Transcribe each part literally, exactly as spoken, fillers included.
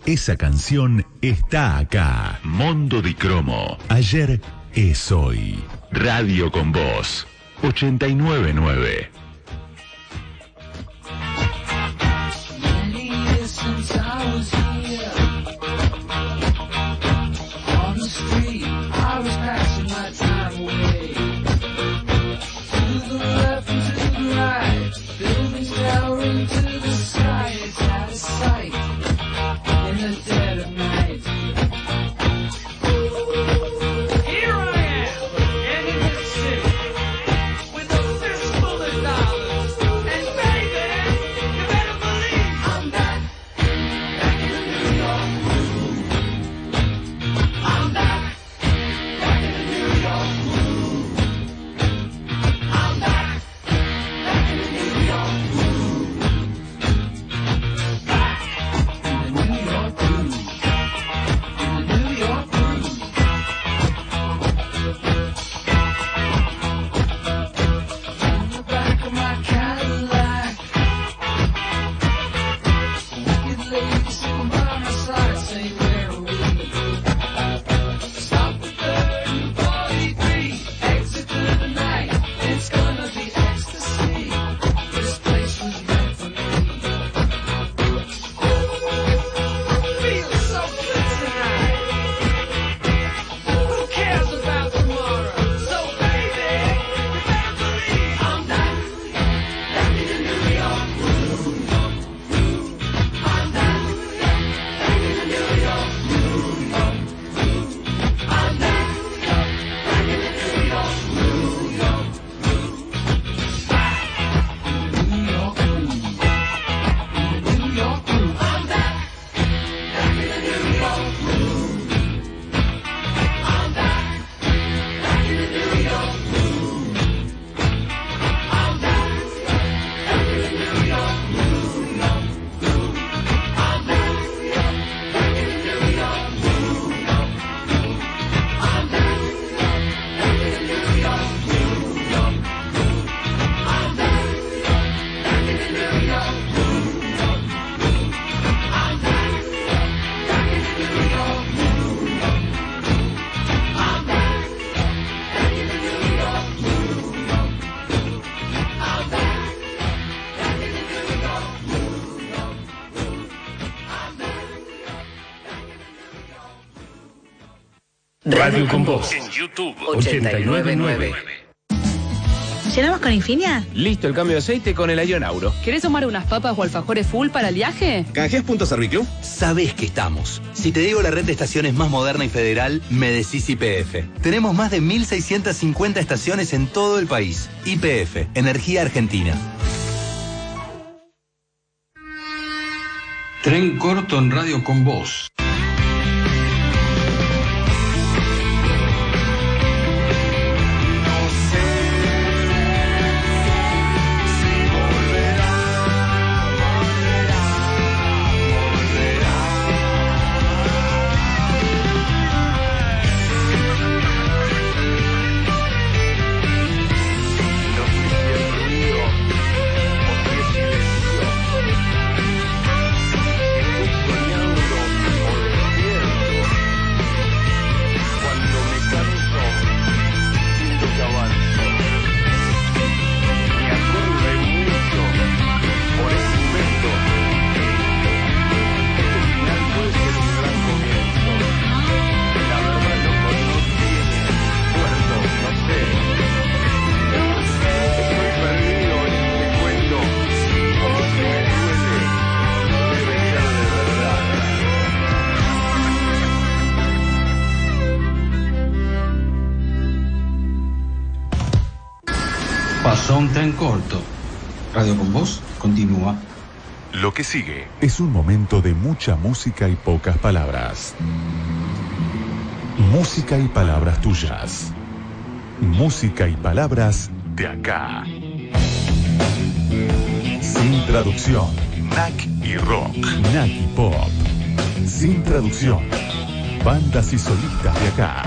Esa canción está acá. Mondo di Cromo. Ayer es hoy. Radio con Voz. ochenta y nueve punto nueve. Radio con Voz. En YouTube. ochenta y nueve punto nueve. ¿Llenamos con Infinia? Listo el cambio de aceite con el Ion Auro. ¿Querés sumar unas papas o alfajores full para el viaje? ¿Canjeás puntos Serviclub? Sabés que estamos. Si te digo la red de estaciones más moderna y federal, me decís Y P F. Tenemos más de mil seiscientas cincuenta estaciones en todo el país. Y P F, Energía Argentina. Tren corto en Radio con Voz. Pasó un tren corto. Radio con Voz continúa. Lo que sigue es un momento de mucha música y pocas palabras. Música y palabras tuyas. Música y palabras de acá. Sin traducción. N A C y rock. N A C y pop. Sin traducción. Bandas y solistas de acá.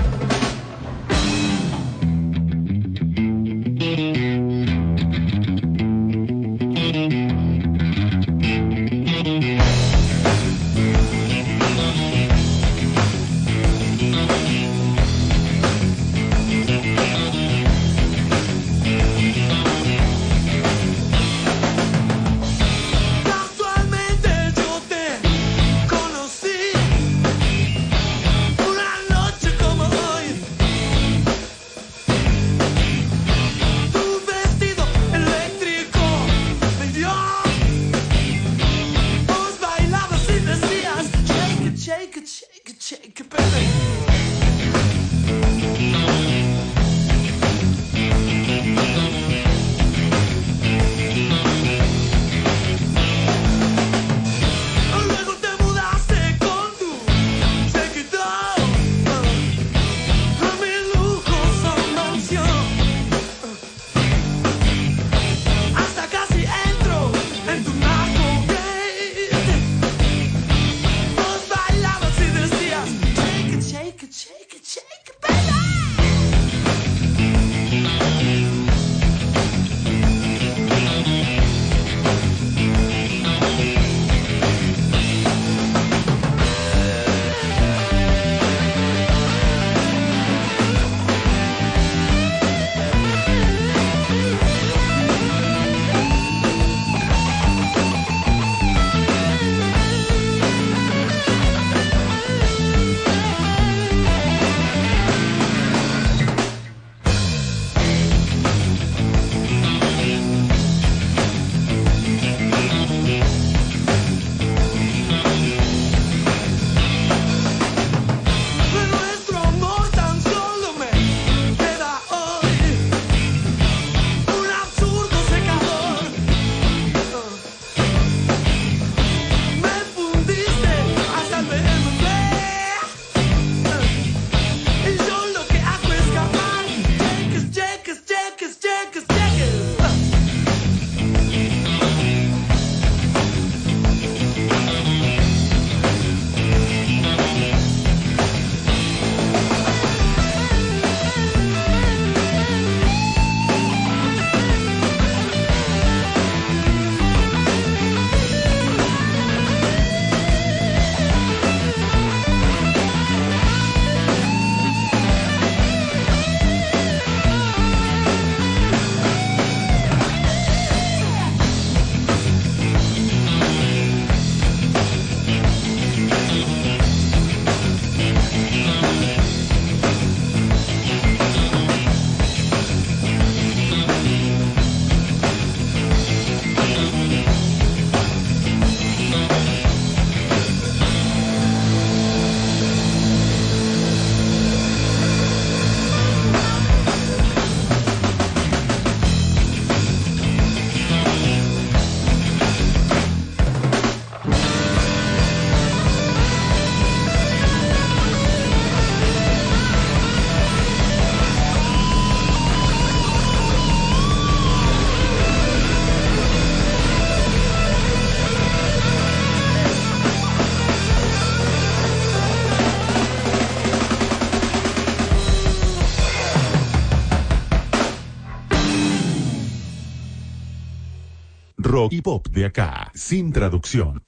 rock y pop de acá, sin traducción.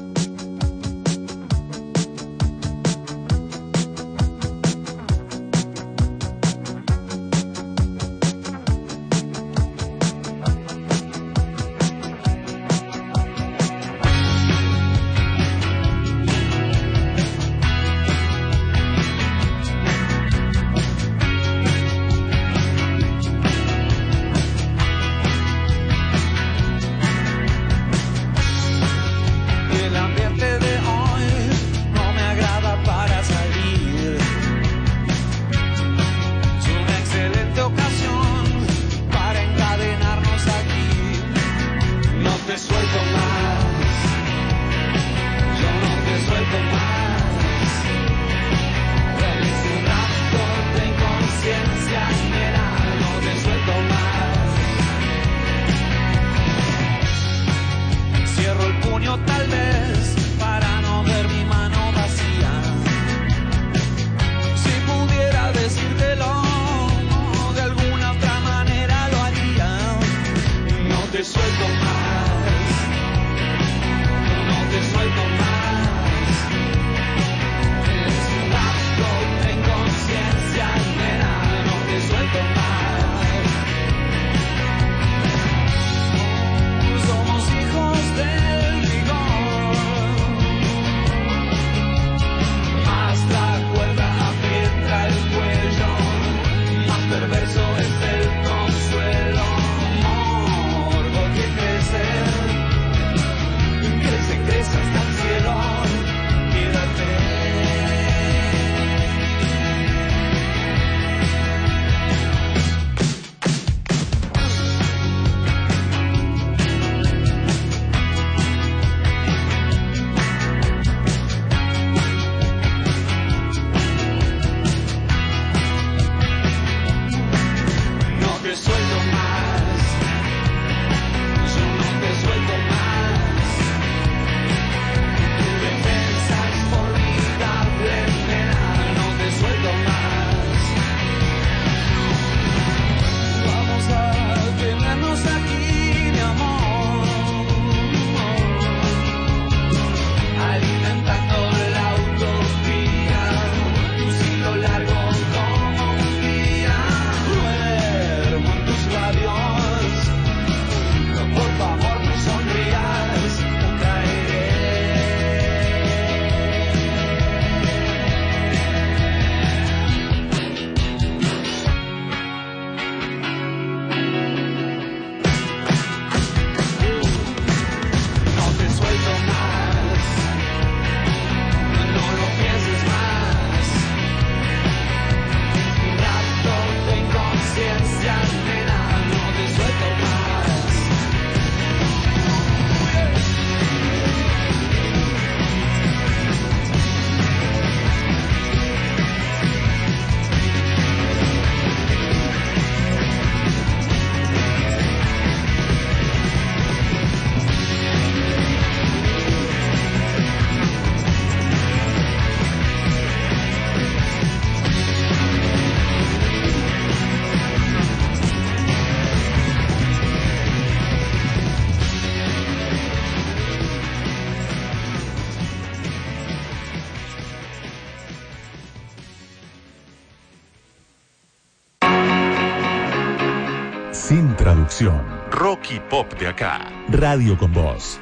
Sin traducción. Rock y pop de acá. Radio con Voz.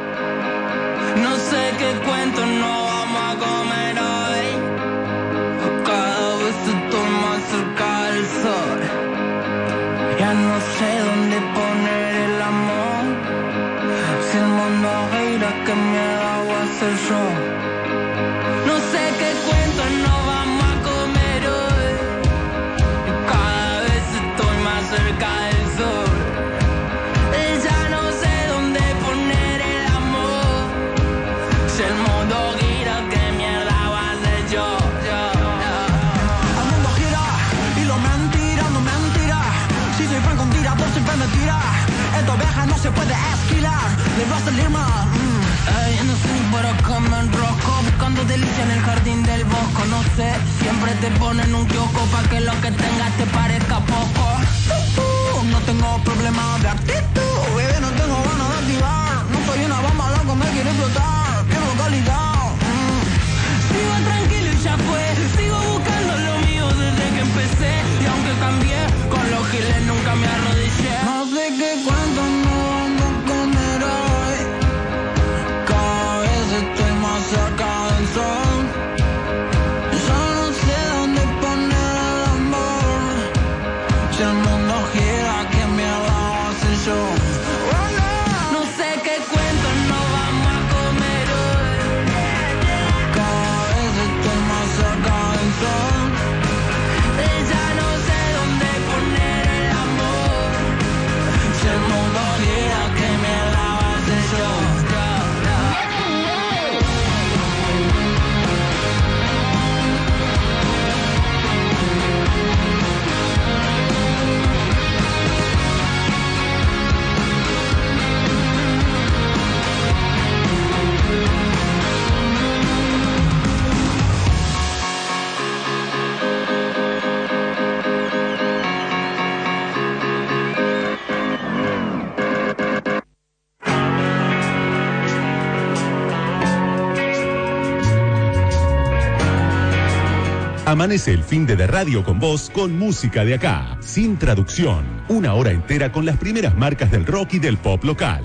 No sé qué cuento no vamos a comer hoy. Cada vez estoy más cerca del sol. Ya no sé dónde poner el amor. Si el mundo gira, ¿qué miedo hago a ser yo? No sé qué cuento no vamos a comer hoy. Cada vez estoy más cerca del sol. Ya no sé dónde poner el amor. Si el mundo gira, ¿qué mierda va a hacer yo? yo, yo. El mundo gira y lo mentira, no mentira. Si soy fan con tirador siempre me tira. Esta oveja no se puede esquilar, le va a salir mal. Mm. Ey, no sé ni por acá me enrosco, buscando delicia en el jardín del bosco. No sé, siempre te ponen un kiosco pa' que lo que tengas te parezca poco. Uh, uh, no tengo problema de actitud, bebé, no tengo ganas de activar. explotar, pierdo calidad. Mm. Sigo tranquilo y ya fue, sigo buscando lo mío desde que empecé. Y aunque cambié, con los giles nunca me arrodillé. No sé qué cuento no vamos a comer hoy. Cada vez estoy más cerca del sol. Ya no sé dónde poner el amor. Si el mundo gira, ¿qué mierda va a hacer yo? No sé qué cuento no vamos a comer hoy. Cada vez estoy más cerca del sol. Ya no sé dónde poner el amor. Si el mundo gira, ¿qué mierda va a hacer yo? Amanece el fin de De Radio con Vos con música de acá, sin traducción. Una hora entera con las primeras marcas del rock y del pop local.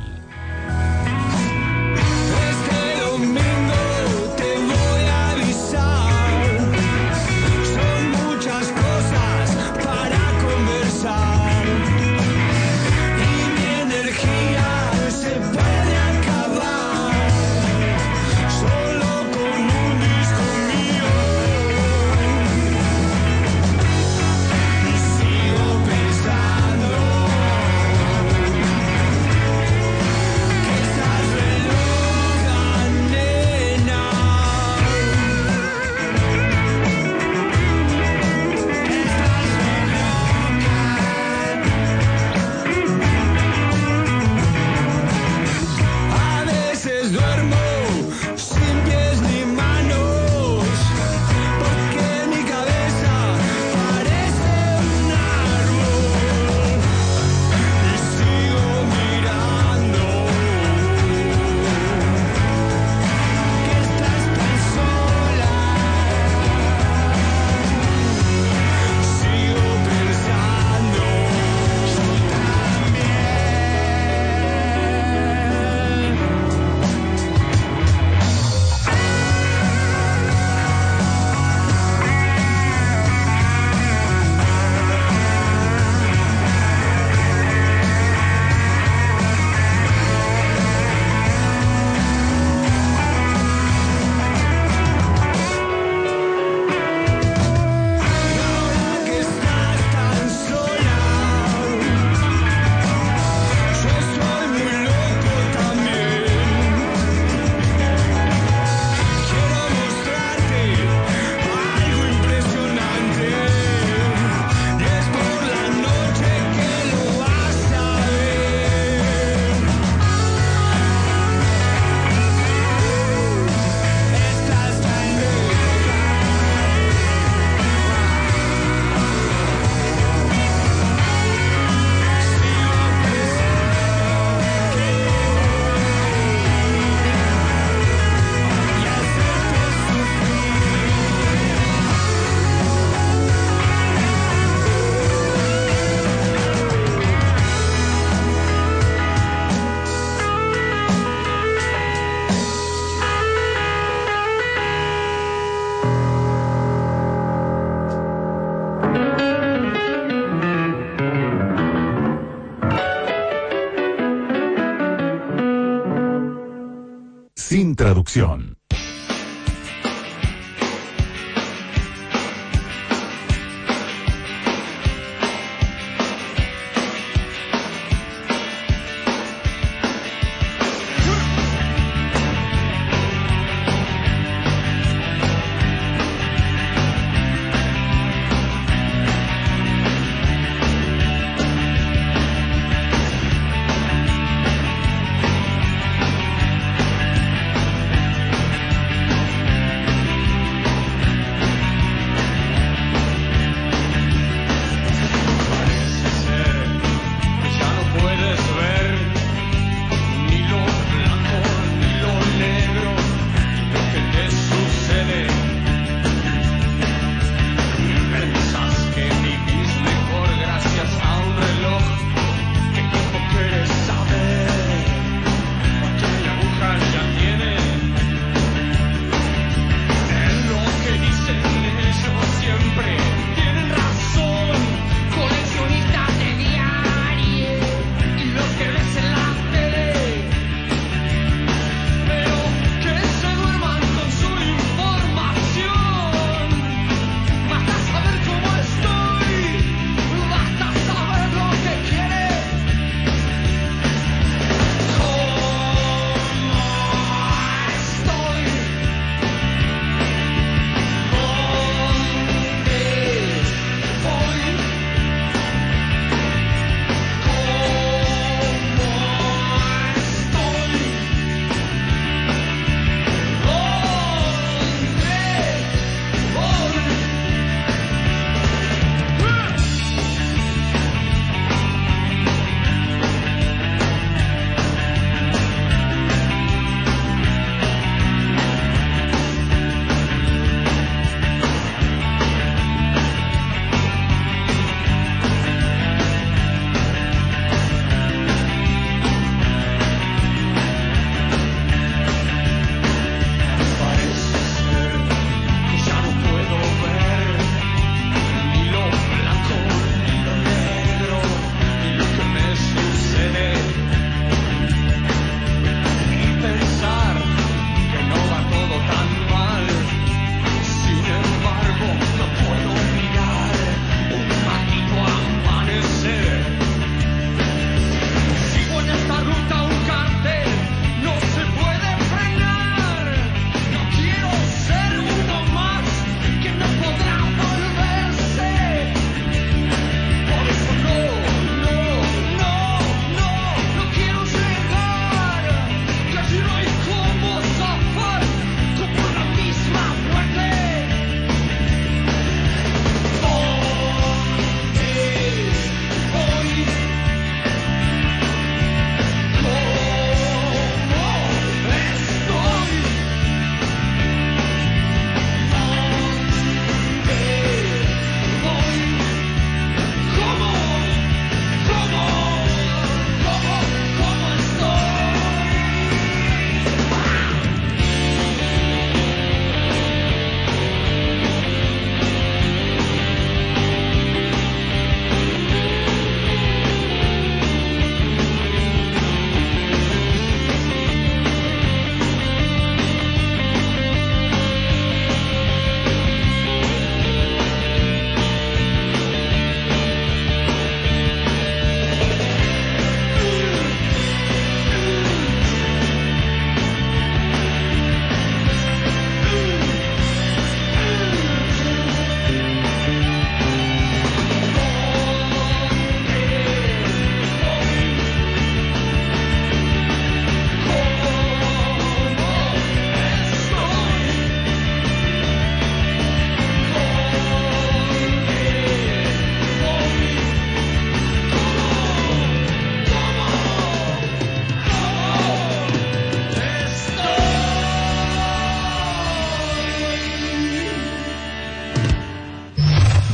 Este domingo te voy a avisar. Son muchas cosas para conversar. Y mi energía se puede acabar. Solo con un disco mío. Y sigo pensando que estás re loca, nena. Estás re loca. A veces duermo sin pies ni manos, porque mi cabeza parece un árbol. Y sigo mirando que estás tan sola. Sigo pensando yo ahora que estás tan sola, yo soy muy loco también. Quiero mostrarte algo impresionante. Y es por la noche que lo vas a ver. Estás tan loca. Y hacerte Sin traducción.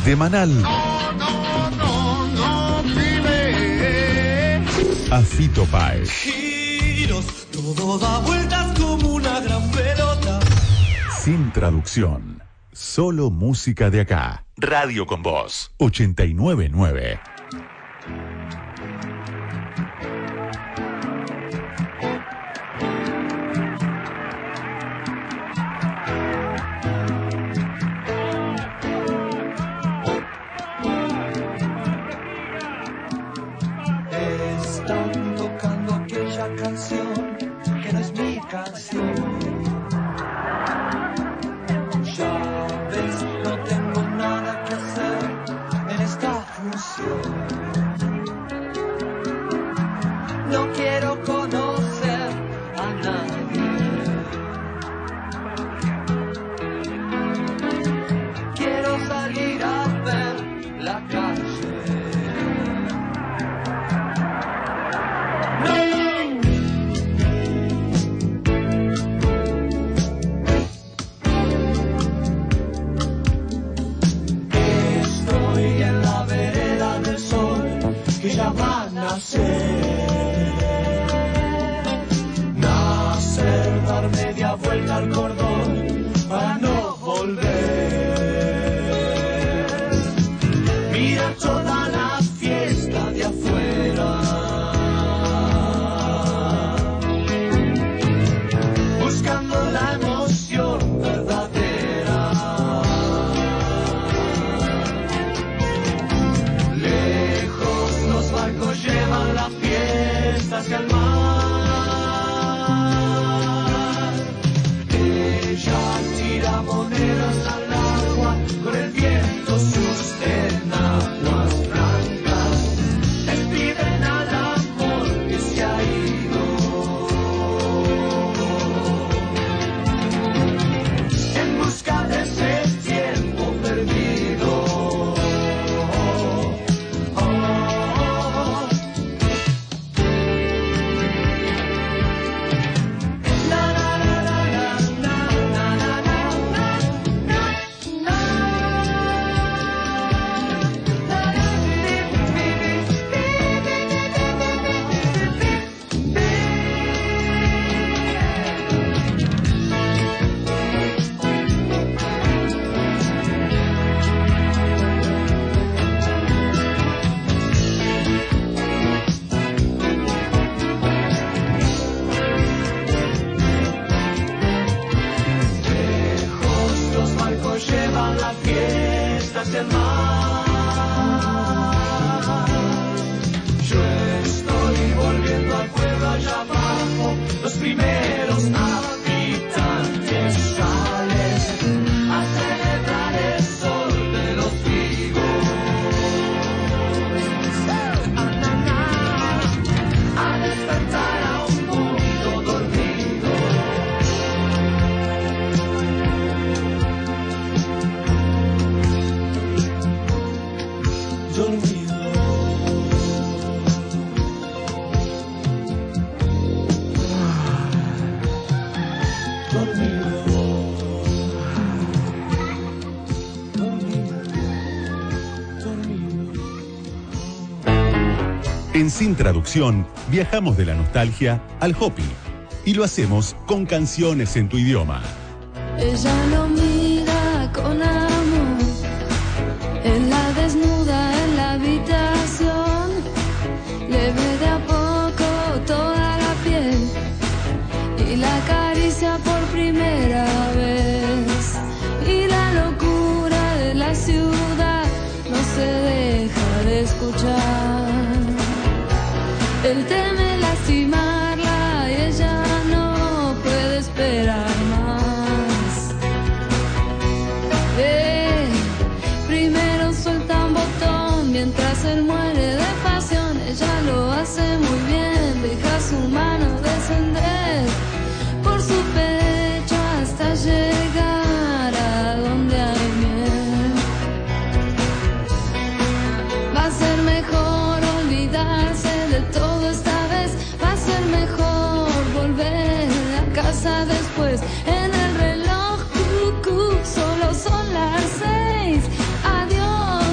De Manal No, no, no, no, dime. a Fito Páez. Giros, todo da vueltas como una gran pelota. Sin traducción. Solo música de acá. Radio con Voz. ochenta y nueve punto nueve. Están tocando aquella canción que no es mi canción. Ya ves, no tengo nada que hacer en esta función. No quiero conocer a nadie. Quiero salir a ver la calle. Estoy en la vereda del sol que ya va a nacer. Nacer, dar media vuelta al cordón para no volver. Mira toda la fiesta de afuera. Buscando la emoción verdadera. Lejos los barcos llevan la fiesta hacia el mar. Ella tira monedas al agua, con el viento sus enaguas blancas despiden al amor que se ha ido. En busca de ese tiempo perdido. Oh, oh, oh. Na, na, na, na, na, na, na, na, Lejos los barcos llevan la fiesta hacia el mar. Yo estoy volviendo al pueblo allá abajo. Los primeros habitantes salen a celebrar el sol de los trigos. A despertar a un mundo dormido. Dormido. Dormido. Dormido. Dormido. En Sin Traducción viajamos de la nostalgia al hopping y lo hacemos con canciones en tu idioma. Ella lo mira con amor, en la desnuda en la habitación, le ve de a poco toda la piel y la acaricia por primera vez. Y la locura de la ciudad no se deja de escuchar. Él teme lastimarla y ella no puede esperar más. Eh, primero suelta un botón mientras él muere de pasión. Ella lo hace muy bien, deja su mano descender por su pecho hasta llegar a donde hay miel. Va a ser mejor olvidarse de todo esta vez. Va a ser mejor volver a casa después. En el reloj, cucú, solo son las seis. Adiós.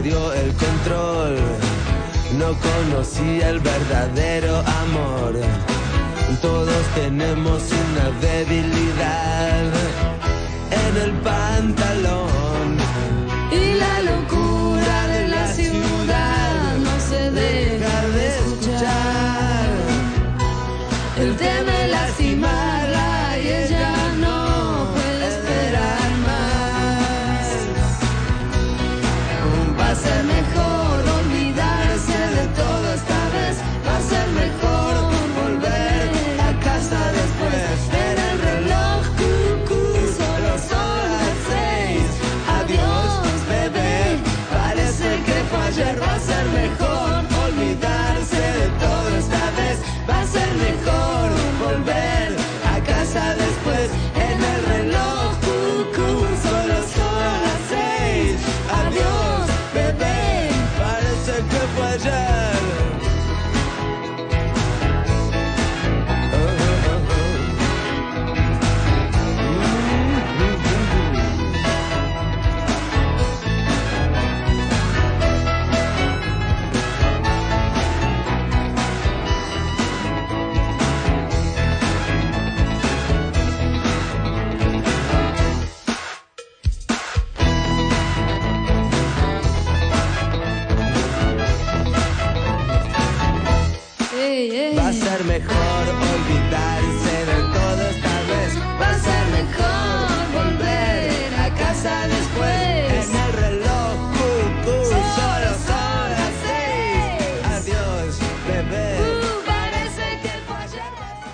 perdió el control. No conocía el verdadero amor. Todos tenemos una debilidad en el pantalón. Y la locura de la ciudad no se deja de escuchar. Él teme lastimarla y ella no puede esperar más. Va a ser mejor olvidarse de todo esta vez. Va a ser mejor volver a casa después. En el reloj cucú solo son las seis. Adiós bebé, parece que fue ayer. Va a ser mejor olvidarse de todo esta vez. Va a ser mejor volver a casa después. En el reloj cucú solo son las seis. Adiós bebé, Parece que fue ayer. Ey, ey. Va a ser mejor olvidarse de todo esta vez. Va a ser mejor volver a casa después. En el reloj cucú Solo son las seis. Adiós bebé. Uh, parece que fue ayer.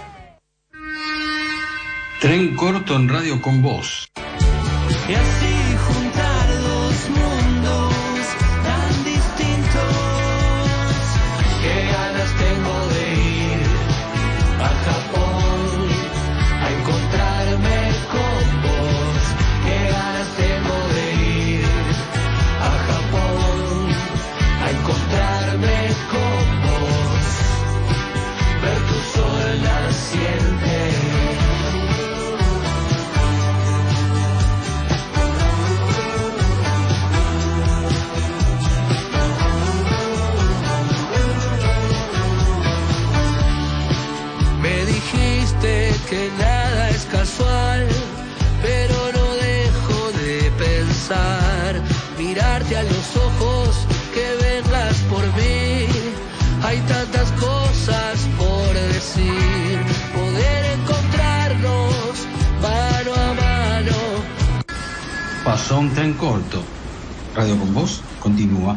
Tren corto en Radio con Voz. Y así juntar dos mundos tan distintos. Qué ganas tengo de ir a Japón a encontrarme con vos. Qué ganas tengo de ir a Japón a encontrarme con vos. Ver tu sol naciente. Me dijiste que nada es casual, pero no dejo de pensar, mirarte a los ojos, que vengas por mí. Hay tantas cosas por decir, poder encontrarnos mano a mano. Pasó un tren corto. Radio con Voz continúa.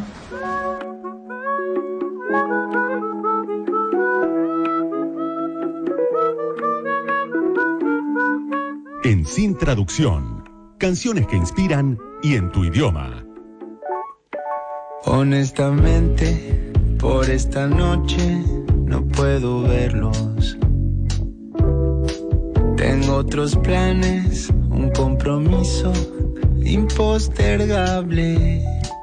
En Sin Traducción, canciones que inspiran y en tu idioma. Honestamente, por esta noche no puedo verlos. Tengo otros planes, un compromiso impostergable.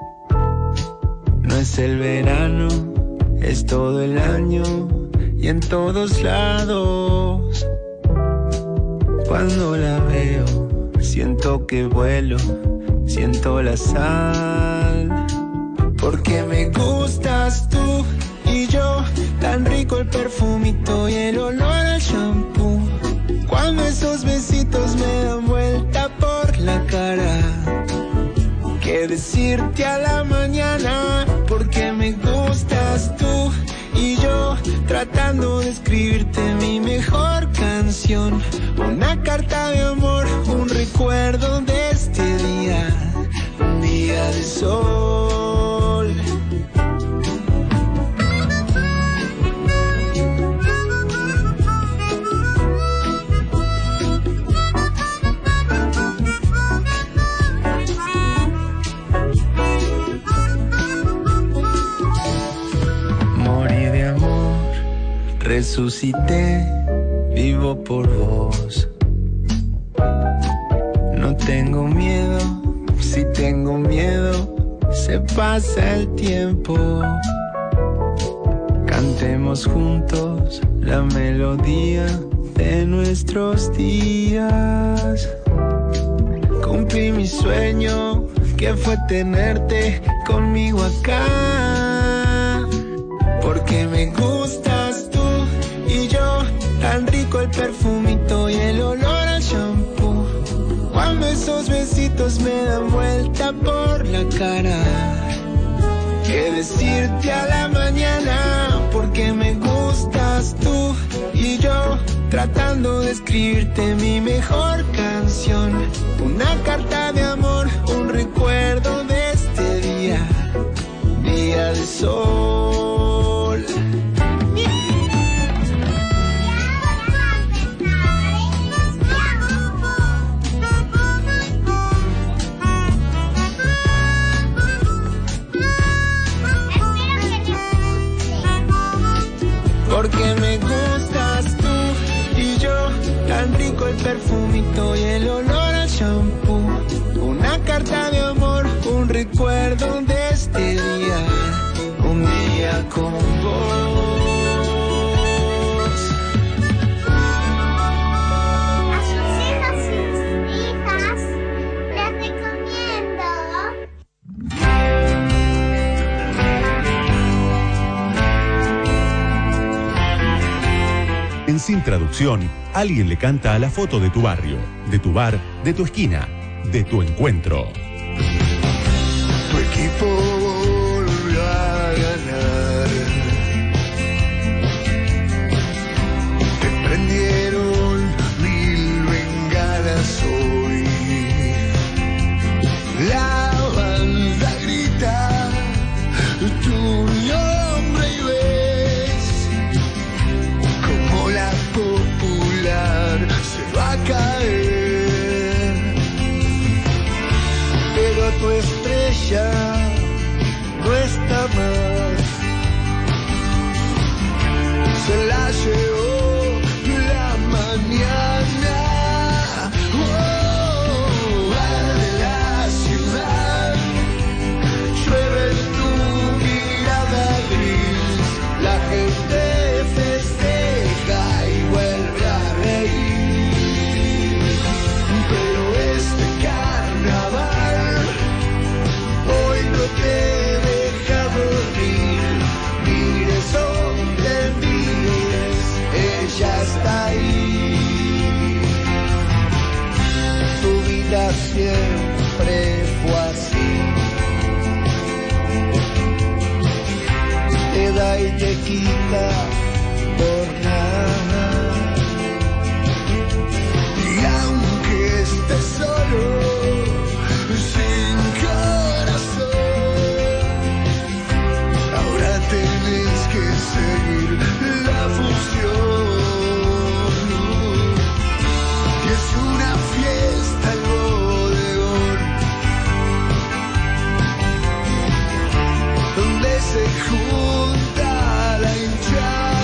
No es el verano, es todo el año y en todos lados. Cuando la veo, siento que vuelo, siento la sal. Porque me gustas tú y yo, tan rico el perfumito y el olor al shampoo. Cuando esos besitos me dan vuelta por la cara, qué decirte a la mañana. Porque me gustas tú y yo, tratando de escribirte mi mejor canción. Una carta de amor, un recuerdo de este día, un día de sol. Morí de amor, resucité, vivo por vos. No tengo miedo, si tengo miedo, se pasa el tiempo. Cantemos juntos la melodía de nuestros días. Cumplí mi sueño, que fue tenerte conmigo acá. Porque me gustas tú y yo, tan rico el perfumito y el olor al shampoo. Cuando esos besitos me dan vuelta por la cara, qué decirte a la mañana. Porque me gustas tú y yo, tratando de escribirte mi mejor canción. Una carta de amor, un recuerdo de este día, día de sol. Porque me gustas tú y yo, tan rico el perfumito y el olor al shampoo. Una carta de amor, un recuerdo de este día, un día con vos. A sus hijos y sus hijas les recomiendo. En Sin Traducción, alguien le canta a la foto de tu barrio, de tu bar, de tu esquina, de tu encuentro. Tu equipo volvió a ganar. Te prendieron mil bengalas hoy. La banda grita tu nombre y ves como la popular se va a caer. Pero tu estrella no está más, se la llevó la mañana. Oh, arde la ciudad, llueve en tu mirada gris, la gente festeja y vuelve a reír. Pero este carnaval hoy no te deja dormir. Mires donde mires, ella está ahí. Tu vida siempre fue así, te da y te quita por nada. Y aunque estés solo, sin corazón, ahora tenés que seguir la función. Y es una fiesta el bodegón, donde se junta la hinchada.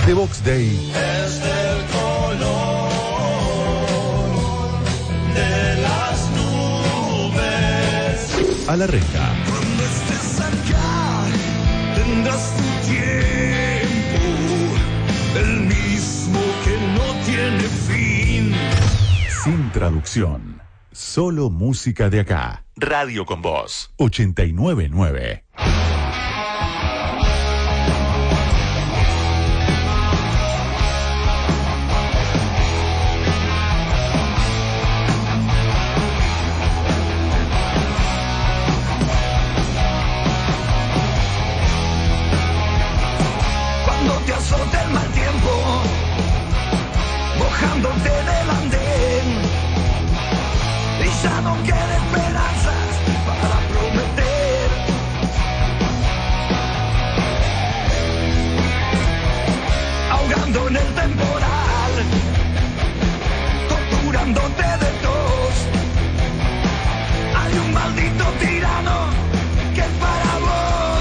The Box Day Es del color de las nubes. a la reja. Cuando estés acá, tendrás tu tiempo, el mismo que no tiene fin. Sin traducción. Solo música de acá. Radio con Voz. ochenta y nueve punto nueve. Cuando te azote el mal tiempo, mojándote del andén, y ya no queda esperanzas para prometer. Ahogando en el temporal, torturándote de tos, hay un maldito tirano que es para vos.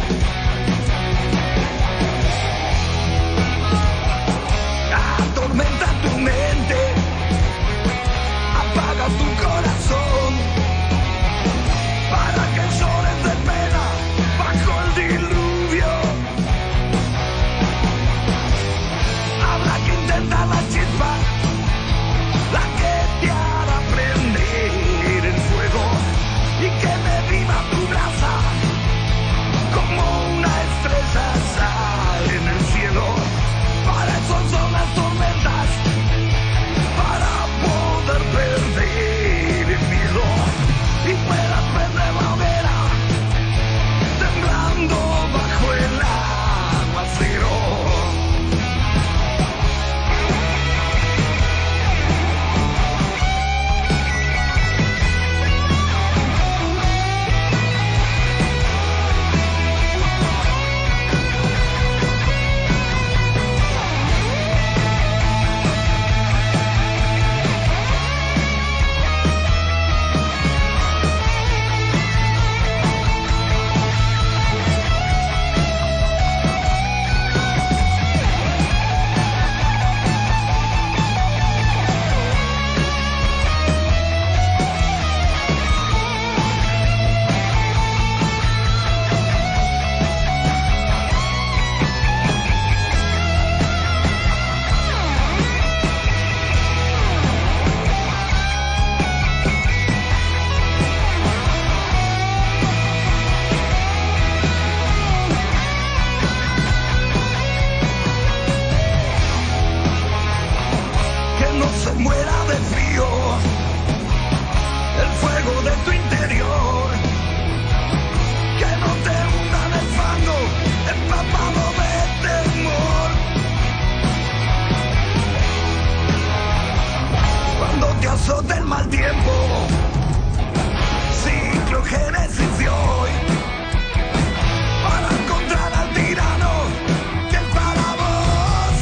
Atormenta tu mente, apaga tu corazón, para que llores de pena bajo el diluvio. Habrá que intentar la chispa, la que te hará prender el fuego y que me viva tu brasa como una estrella sale en el cielo. Para eso son las tormentas, para poder perder el miedo y puedas prender la hoguera, temblando bajo el aguacero. Que no se muera de frío el fuego de tu interior, que no te hunda en el fango empapado de temor. Cuando te azote el mal tiempo, ciclo génesis de hoy, para encontrar al tirano que es para vos.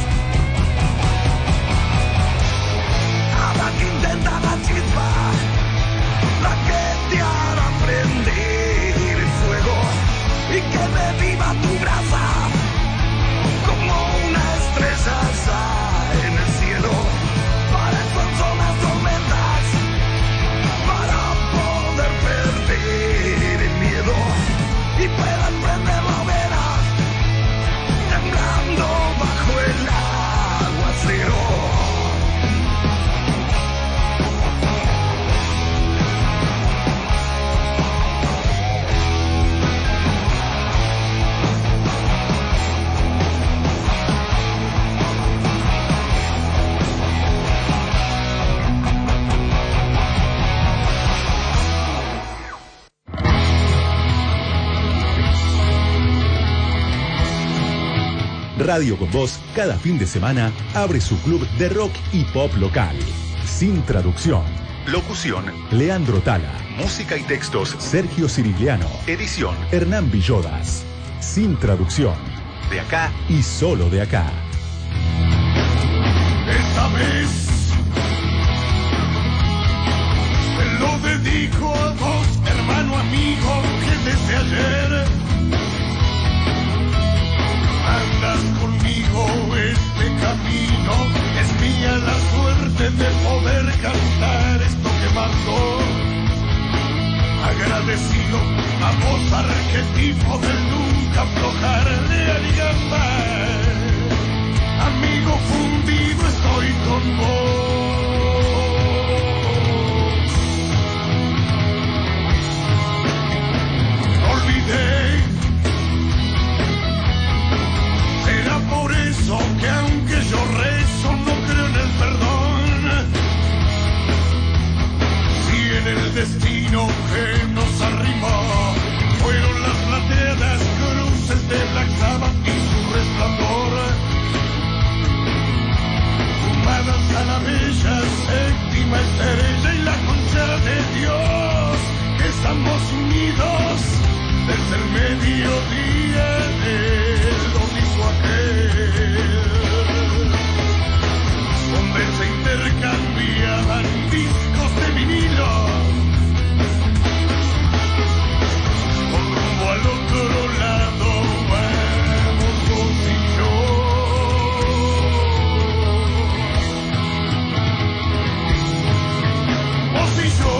Habrá que intentar la chispa, la que te hará prender el fuego y que me viva tu brasa como una estrella sale en el cielo. Para eso son las tormentas, para poder perder el miedo y puedas prender la hoguera, temblando bajo el aguacero. Radio con Voz, cada fin de semana, abre su club de rock y pop local. Sin traducción. Locución, Leandro Tala. Música y textos, Sergio Cirigliano. Edición, Hernán Villodas. Sin traducción. De acá y solo de acá. Esta vez te lo dedico a vos, hermano amigo, que desde ayer andas conmigo. Es de poder cantar esto que mando. Agradecido a vos, arquetipo del nunca aflojar de alianza. Amigo fundido estoy con vos. No olvidé. Será por eso que aunque yo rezo no creo en el perdón. Si en el destino que nos arrimó fueron las plateadas cruces de Black Sabbath y su resplandor, sumadas a la bella séptima estrella y la concha de Dios, que estamos unidos desde el mediodía del domingo aquel, donde se intercambiaban discos de vinilo, con rumbo al otro lado vamos vos y yo. Vos y yo.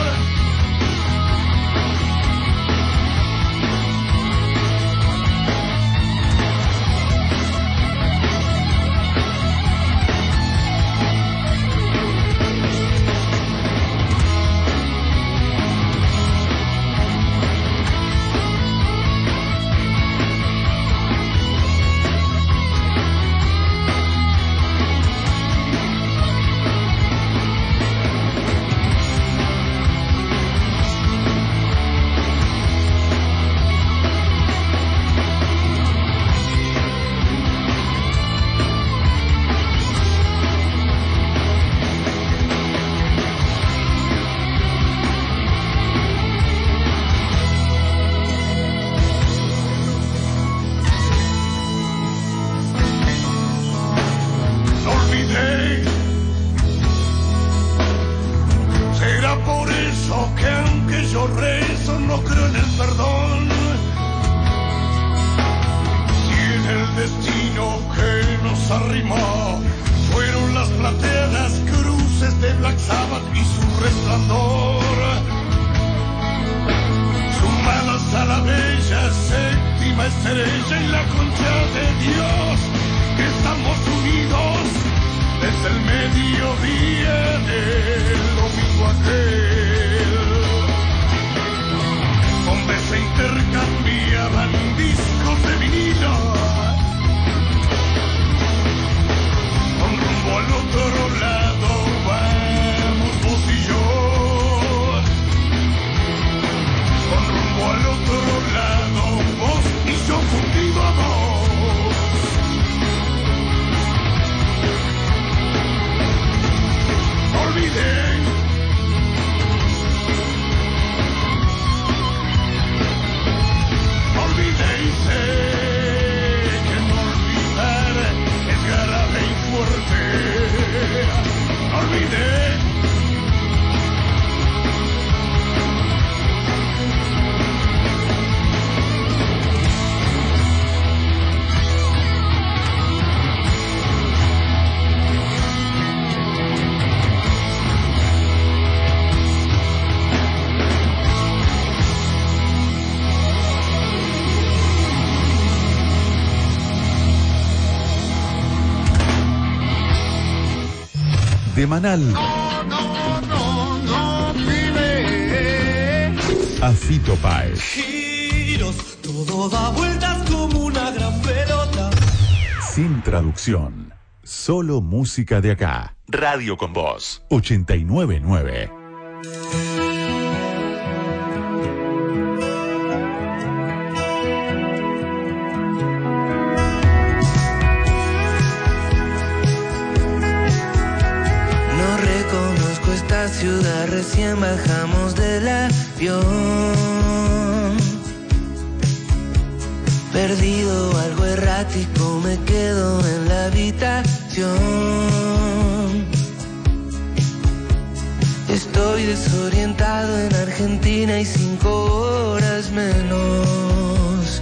De Manal No, no, no, no, pibe. a Fito Páez. Giros, todo da vueltas como una gran pelota. Sin traducción, solo música de acá. Radio con Voz, ochenta y nueve punto nueve. Ciudad, recién bajamos del avión. Perdido, algo errático, me quedo en la habitación. Estoy desorientado en Argentina y cinco horas menos.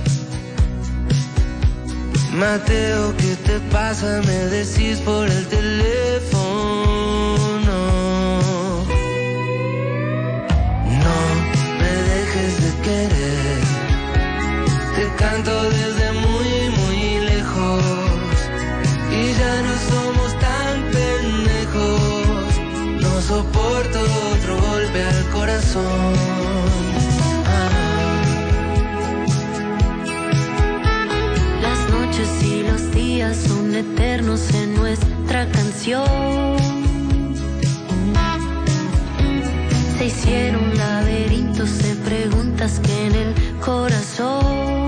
Mateo, ¿qué te pasa? Me decís por el teléfono. canto desde muy, muy lejos y ya no somos tan pendejos. No soporto otro golpe al corazón. Y los días son eternos en nuestra canción. Se hicieron laberintos de preguntas que en el corazón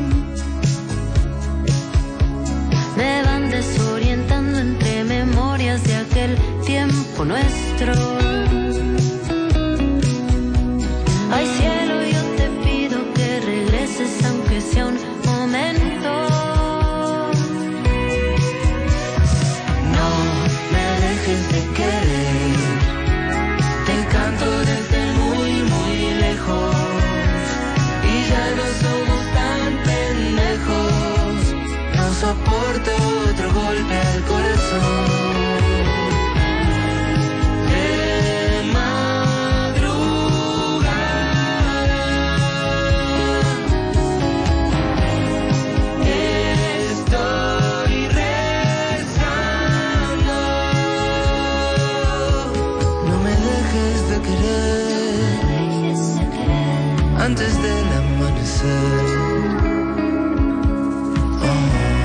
me van desorientando entre memorias de aquel tiempo nuestro. Ay, cielo, yo te pido que regreses aunque sea un momento. De querer, te canto desde muy, muy lejos y ya no somos tan pendejos. No soporto otro golpe al corazón. De madrugada estoy rezando. Antes del amanecer, oh.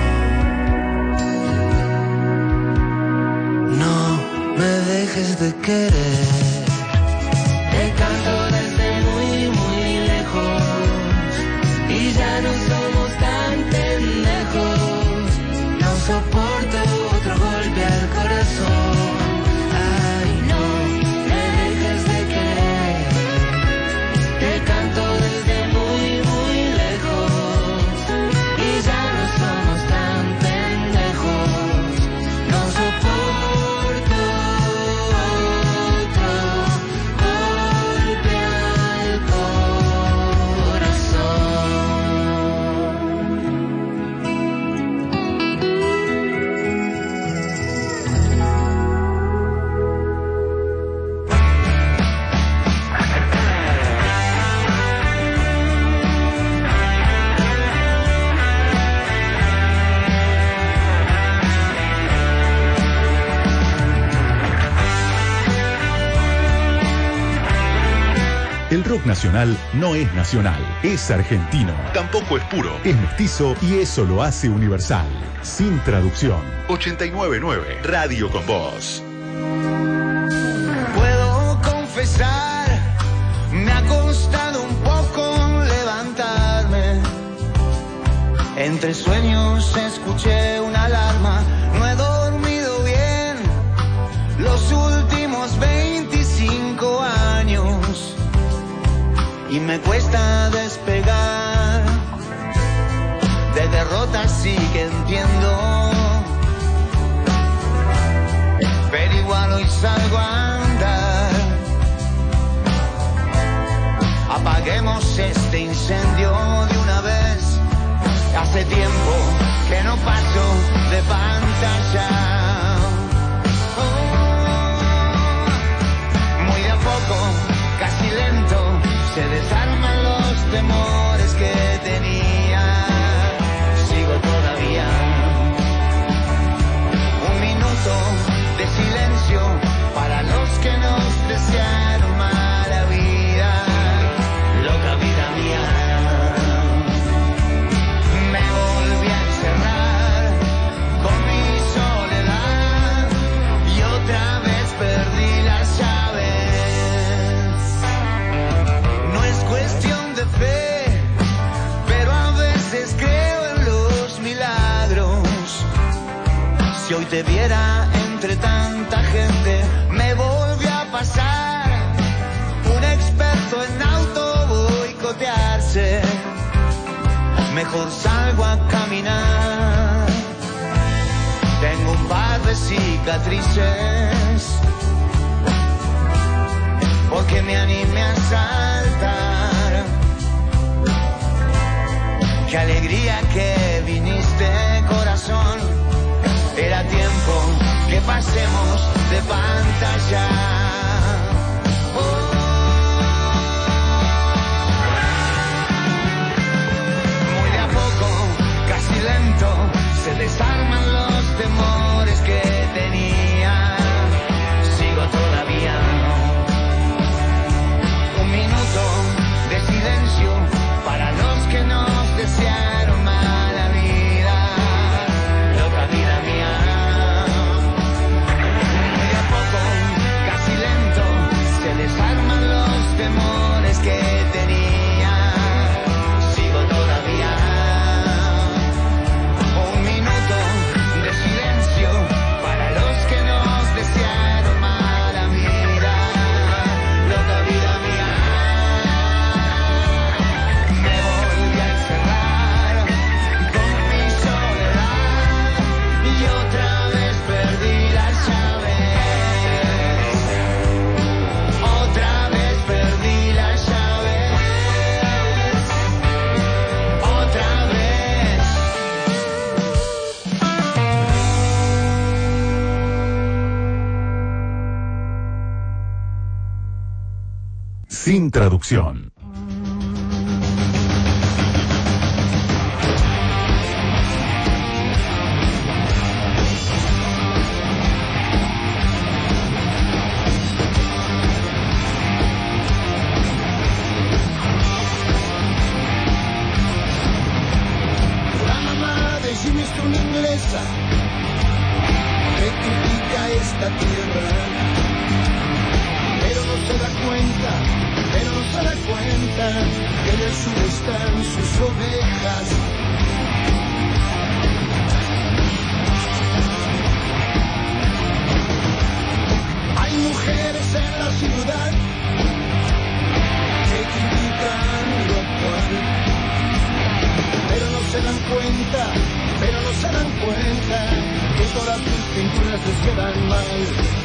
No me dejes de querer. Te canto desde muy, muy lejos y ya no somos tan pendejos. No soporto otro golpe al corazón. Ay, no me dejes de querer. Te canto desde muy, muy lejos y ya no somos tan pendejos. No soporto otro golpe al El rock nacional no es nacional, es argentino. Tampoco es puro, es mestizo y eso lo hace universal. Sin traducción. ochenta y nueve punto nueve Radio con Vos. Puedo confesar, me ha costado un poco levantarme. Entre sueños escuché una alarma. No he dormido bien los últimos veinticinco años y me cuesta despegar. De derrotas sí que entiendo, pero igual hoy salgo a andar. Apaguemos este incendio de una vez. Hace tiempo que no paso de pantalla. Oh, muy de a poco, casi lento, se desarman los temores que tenía. Sigo todavía. Un minuto de silencio para los que nos desearon mala vida. Loca vida mía. Me volví a encerrar con mi soledad y otra vez perdí las llaves. No es cuestión de fe, pero a veces creo en los milagros. Si hoy te viera entre tanta gente, me volvió a pasar. Un experto en auto boicotearse. Mejor salgo a caminar. Tengo un par de cicatrices porque me animé a saltar. Qué alegría que viniste, corazón. Era tiempo que pasemos de pantalla. Muy de a poco, Sin traducción. La mamá de Jimmy es una inglesa que critica esta tierra, pero no se da cuenta, pero no se da cuenta que en el sur están sus ovejas. Hay mujeres en la ciudad que critican lo actual, pero no se dan cuenta, pero no se dan cuenta que todas sus pinturas les quedan mal.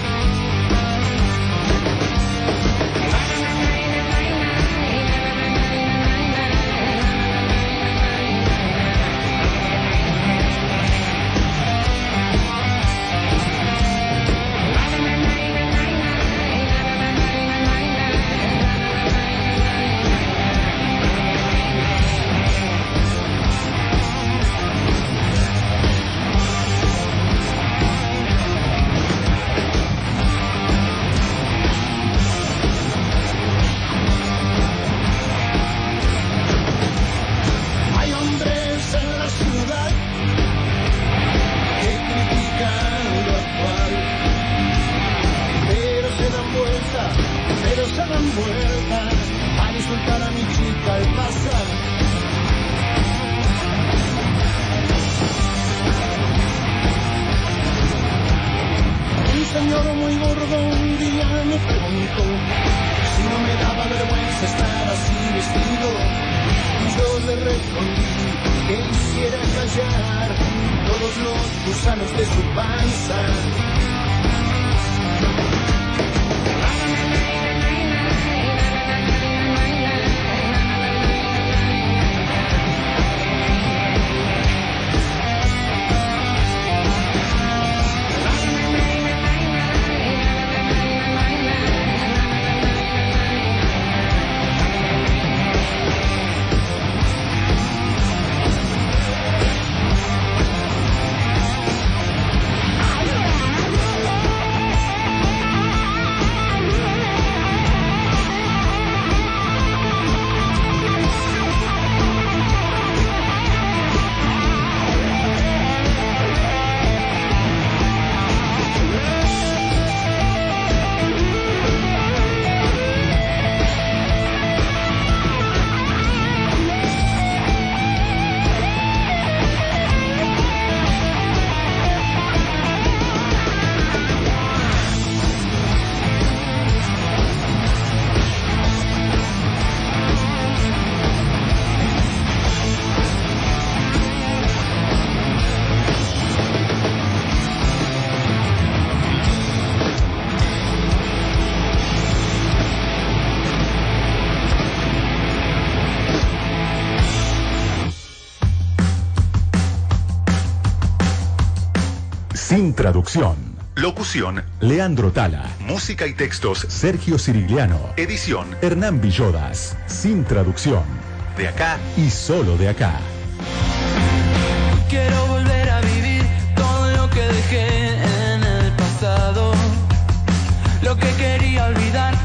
Sin traducción. Locución, Leandro Tala. Música y textos, Sergio Cirigliano. Edición, Hernán Villodas. Sin traducción. De acá y solo de acá. Quiero volver a vivir todo lo que dejé en el pasado. Lo que quería olvidar